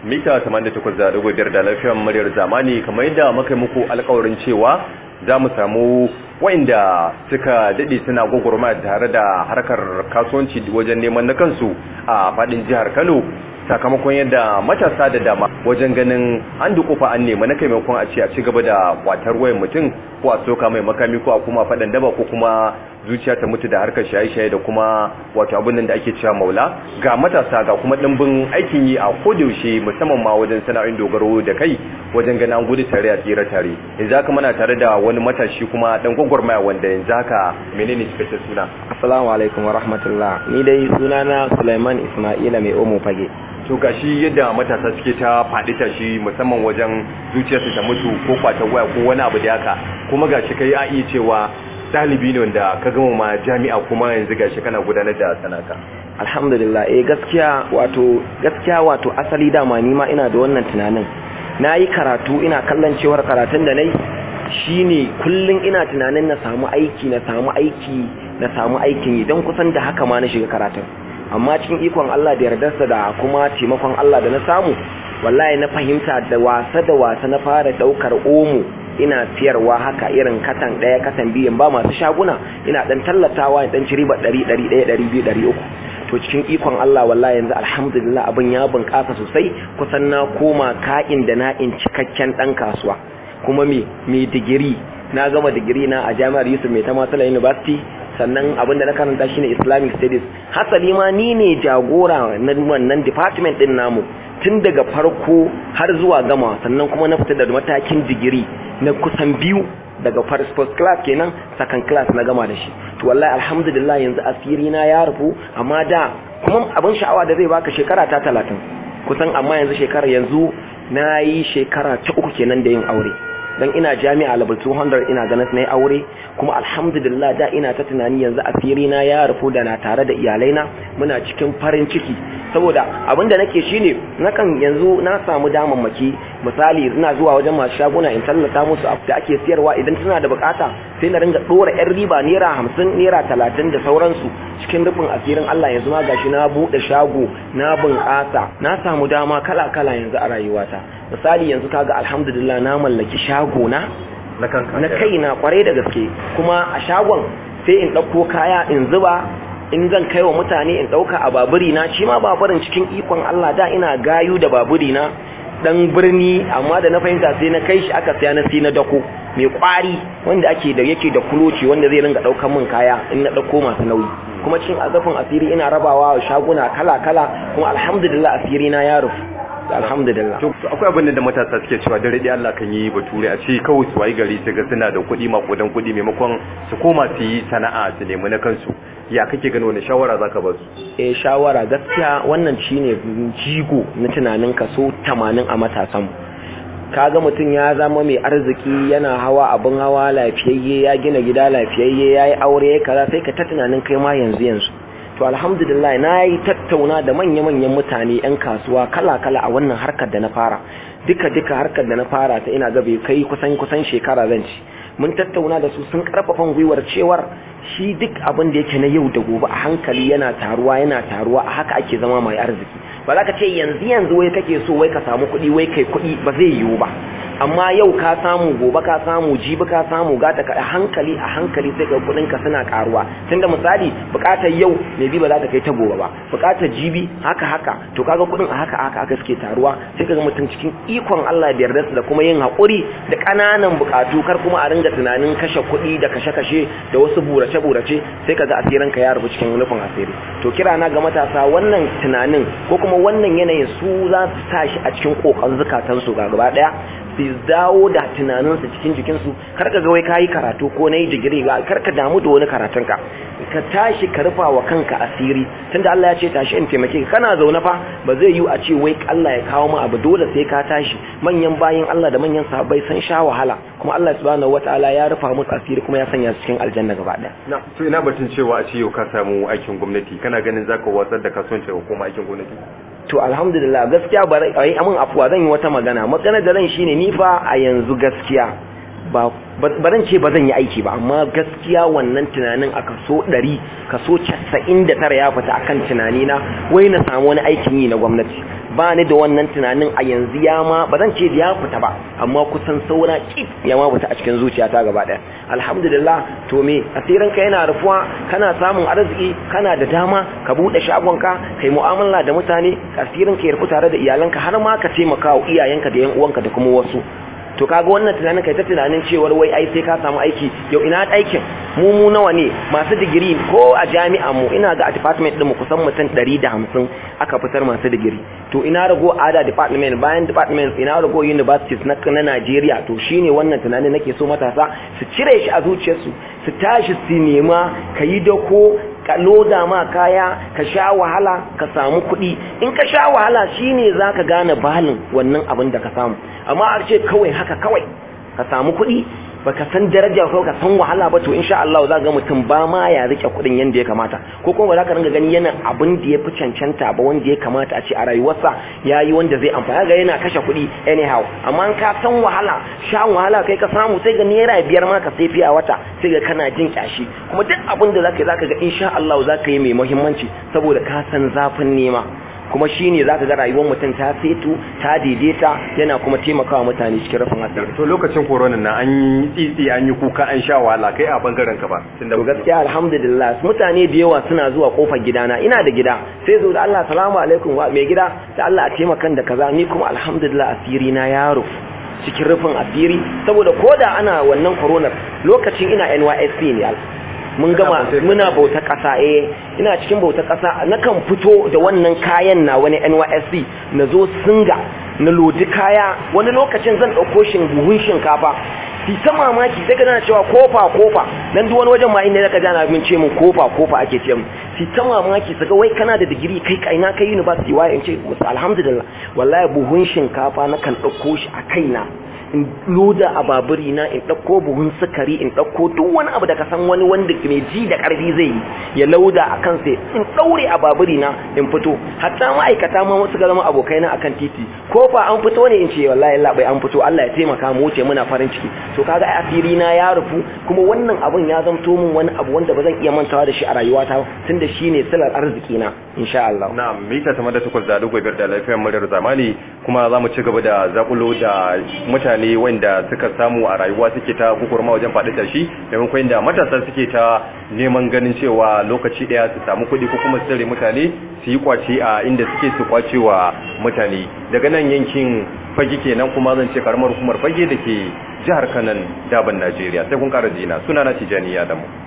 mita 88.5 da lafiyar muryar zamani, kamar yadda muka yi muku alƙawarin cewa za mu samu wa'inda suka daɗe suna gwagwarmaya tare da harkar kasuwanci wajen neman na kansu a faɗin jihar Kano, sakamakon yadda matasa da dama wajen ganin an dukufa an nema na kai maimakon a ce a ci gaba da kwatar wayan mutum ko a soka mai makami ko a kuma faɗan daba ko kuma zuciya ta mutu da harkar shaye-shaye da kuma wato abin nan da ake cewa maula. Ga matasa ga kuma ɗimbin aikin yi a kodayaushe, musamman ma wajen sana'o'in dogaro da kai wajen ganin an gudu tare a tsira tare. Yanzu haka muna tare da wani matashi kuma ɗan gwagwarmaya wanda yanzu haka menene cikakken suna? Assalamu alaikum wa rahmatullah. Ni dai sunana Sulaiman Ismaila mai omo fage. To gashi yadda matasa suke ta faɗi tashi musamman wajen zuciyarsu ta mutu ko kwatar waya ko wani abu da haka, kuma gashi kai a iya cewa ɗalibi ne wanda ka gama ma jami'a kuma yanzu gashi kana gudanar da sanaka. Alhamdulillah, gaskiya wato asali dama ni ma ina da wannan tunanin. Na yi karatu, ina kallon cewar karatun da nayi shine kullun ina tunanin na samu aikin yi, don kusan da haka ma na shiga karatun. Amma cikin ikon Allah da yardarsa da kuma taimakon Allah da na samu, wallahi na fahimta da wasa na fara daukar omo ina siyarwa haka irin katan daya katan biyan ba masu shaguna, ina dan tallatawa dan ci riba 100 100 200 300. To cikin ikon Allah wallahi yanzu alhamdulillah abin ya bunƙasa sosai, kusan na koma ka'in da na'in cikakken dan kasuwa. Kuma me digiri, na gama digiri na a Jami'ar Yusuf Mai Tamasila University, sannan abinda na karanta shine Islamic Studies. Hasali ma ni ne jagora na wannan department din namu tun daga farko har zuwa gama, sannan kuma na fita da matakin digiri na kusan biyu, daga first class kenan second class na gama da shi. To wallahi alhamdulillah yanzu asiri na ya rufu, amma da kuma abin sha'awa da zai baka shekara ta 30 kusan, amma yanzu na yi shekara ta 3 kenan da yin aure. Dan ina jami'a level 200 ina ganin na yi aure, kuma alhamdulillah da ina ta tunani yanzu asiri na ya rufu da na tare da iyalaina muna cikin farin ciki. Saboda abinda nake shine nakan yanzu na samu damammaki, misali ina zuwa wajen masu shaguna in tallata musu abu da ake siyarwa, idan suna da bukata sai na ringa dora yan riba naira 50 naira 30 da sauransu. Cikin rufin asirin Allah yanzu ma gashi na bude shago, na bunƙasa, na samu dama kala yanzu a rayuwata. Misali yanzu kaga alhamdulillah na mallaki shago na kaina kwarai da gaske, kuma a shagon sai in dauko kaya in zuba, in zan kai wa mutane in dauka a baburi na. Shi ma baburin cikin ikon Allah da ina gayu da baburi na dan birni, amma da na fahimta sai na kai shi aka saya na sai na dako mai kwari wanda yake da kuloci wanda zai ringa daukan min kaya in na dauko masu nauyi. Kuma cikin azafin asiri ina rabawa wa shaguna kala kuma alhamdulillah asiri na ya rufu. Alhamdulillah. To akwai abin da matasa suke cewa dare dai Allah kan yi bature, a ce kawai su wayi gari su ga suna da kuɗi makudan kuɗi maimakon su koma su yi sana'a su nemi na kansu. Ya kake gani wani shawara zaka ba su? Shawara gaskiya wannan shine jigo na tunanin kaso 80 a matasan. Kaga mutum ya zama mai arziki, yana hawa abin hawa lafiyayye, ya gina gida lafiyayye, yayi aure kaza, sai ka ta tunanin kai ma yanzu. To alhamdulillah na yi tattauna da manya-manyan mutane 'yan kasuwa kala-kala a wannan harkar da na fara. Duka harkar da na fara ta ina ga bai kai kusan shekara zan ci. Mun tattauna da su, sun karfafan gwiwar cewar shi duk abin da yake na yau da gobe a hankali yana taruwa a haka ake zama mai arziki. Ba za ka ce yanzu wai kake so wai ka samu kuɗi wai kai kuɗi, ba zai yiwu ba. Amma yau ka samu, gobe ka samu, jibi ka samu, gata ka hankali sai ka kudin ka suna karuwa. Tunda misali bukatar yau ne bi ba za ta kai ta gobe ba, bukatar jibi haka to kaga kudin a haka suke taruwa. Sai kaga mutum cikin ikon Allah da yardarsa da kuma yin hakuri da kananan bukatu, kar kuma a ringa tunanin kashe kuɗi da kashe da wasu burace sai kaga asirin ka ya rubu cikin nufin asiri. To kira na ga matasa, wannan tunanin ko kuma wannan yanayin su za su tashi a cikin kokan zukatansu gaba daya, su dawo da tunaninsu cikin jikinsu. Kar ka ga wai kayi karatu ko nayi digiri, kar ka damu da wani karatunka, ka tashi ka rufa wa kanka asiri. Tunda Allah ya ce tashi in taimake ka, kana zaune fa ba zai yi a ce wai Allah ya kawo mu abu, dole sai ka tashi. Manyan bayin Allah da manyan sahabbai sun sha wahala, kuma Allah subhanahu wataala ya rufa musu asiri kuma ya sanya su cikin aljanna gaba daya. Na to ina batun cewa a ce yau ka samu aikin gwamnati, kana ganin zaka watsar da kasuwanci ko kuma aikin gwamnati? To alhamdulillah gaskiya ba ai amin afuwa zan yi wata magana da ran shine ni fa a yanzu gaskiya ba zan ce ba zan yi aiki ba, amma gaskiya wannan tunanin a kaso 100 kaso 99 ya fita akan tunanina wai na samu wani aikin yi na gwamnati. ba ni da wannan tunanin a yanzu, ya ma ba zan ce da ya fita ba, amma kusan saura kif ya ma fita a cikin zuciyata gaba daya. Alhamdulillah, to me asirin ka yana rufuwa, kana samun arziki, kana da dama ka bude shagonka, kai mu'amala da mutane, asirin ka ya rufu tare da iyalanka, har ma ka taimaka wa iyayenka da yan uwanka da kuma wasu. To kaga wannan tunanin kai ta tunanin cewar wai ai sai ka samu aiki, yau ina aikin mu nawa ne masu digiri ko a jami'a mu, ina ga a department din mu kusan mutum 150 aka fitar masu digiri. To ina rago ada department, bayan department ina rago universities na Najeriya. To shine wannan tunanin nake so matasa su cire shi a zuciyarsu, su tashi su nema, kayi dako, ka loda ma kaya, ka sha wahala, ka samu kuɗi. In ka sha wahala shine zaka gane balin wannan abin da ka samu. Amma a ce kawai haka kawai ka samu kuɗi baka san daraja ko ka san wahala ba, to insha Allah za ga mutum ba ma ya rike kuɗin yanda ya kamata, ko kuma za ka ringa gani yana abin da ya fi cancanta ba, wanda ya kamata a ce a rayuwarsa yayi wanda zai amfana, ga yana kashe kuɗi anyhow. Amma in ka san wahala, shan wahala kai ka samu, sai ga naira 5 ma ka sai fiya wata, sai ga kana jin kyashi. Kuma duk abin da zaka ga insha Allah zaka yi mai muhimmanci, saboda ka san zafin nema. Kuma shine zaka ga rayuwar mutum ta setu, ta daidaita, yana kuma taimakawa mutane cikin rufin asiri. To lokacin corona na an yi tsitsi, an yi kuka, an sha wahala, kai a bangaren ka ba? To gaskiya alhamdulillah, mutane da yawa suna zuwa kofar gidana, ina da gida, sai zo da Allah salamu alaikum wa mai gida, da Allah a taimaka da kaza. Ni kuma alhamdulillah asiri na yaro cikin rufin asiri, saboda koda ana wannan corona lokacin ina NYSC ne, mun gama muna bauta ƙasa, ina cikin bauta ƙasa, nakan fito da wannan kayan na wani NYSC na zo singa na lodi kaya, wani lokacin zan ɗauko buhun shinkafa, fi ta mamaki sai gana cewa kofa nan duk wani wajen ma inda zaka jana min ce mun kofa ake ce mun, fi ta mamaki saka wai kana da digiri kai kaina kai university waye, in ce musu alhamdulillah wallahi buhun shinkafa nakan ɗauko shi a kaina, in loda a baburi na, in ɗauko buhun sukari, in ɗauko duk wani abu da ka san wani wanda mai ji da ƙarfi zai yi, ya lauda a kan sai in ɗaure a baburi na in fito. Hatta ma'aikata ma wasu ga zama abokai na akan titi, ko fa an fito ne in ce wallahi labai an fito, Allah ya taimaka mu wuce, muna farin ciki. To kaga asiri na ya rufu, kuma wannan abun ya zamto min wani abu wanda ba zan iya mantawa da shi a rayuwata, tunda shine silar arziki na insha Allah. Na'am, mita 88.5 da lafiyar muryar zamani, kuma za mu ci gaba da zakulo da mutane wanda suka samu a rayuwa suke ta kukurma wajen faɗi tashi, maimakon da matasa suke ta neman ganin cewa lokaci ɗaya su samu kuɗi ko kuma su tare mutane su yi kwace a inda suke su kwace wa mutane. Daga nan yankin Fage kenan, kuma zan ce karamar hukumar Fage da ke jihar Kanan, Daban, Najeriya. Sai kun ƙara jina, sunana Tijani Adamu.